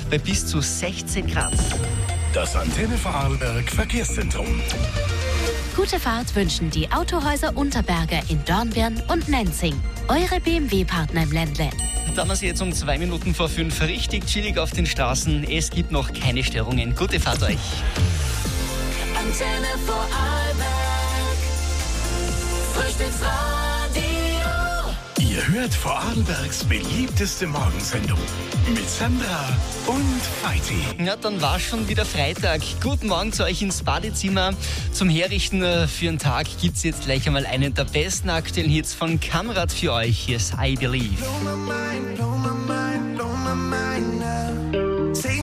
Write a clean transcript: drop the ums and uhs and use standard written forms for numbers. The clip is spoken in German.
bei bis zu 16 Grad. Das Antenne Vorarlberg Verkehrszentrum. Gute Fahrt wünschen die Autohäuser Unterberger in Dornbirn und Nenzing. Eure BMW-Partner im Ländle. Da haben wir Sie jetzt um 2 Minuten vor 5 richtig chillig auf den Straßen. Es gibt noch keine Störungen. Gute Fahrt euch. Antenne Vorarlberg. Frühstücksradio. Ihr hört Vorarlbergs beliebteste Morgensendung mit Sandra und Feiti. Ja, dann war schon wieder Freitag. Guten Morgen zu euch ins Badezimmer. Zum Herrichten für den Tag gibt es jetzt gleich einmal einen der besten aktuellen Hits von Kamrat für euch. Hier ist I Believe. Blow my mind, blow my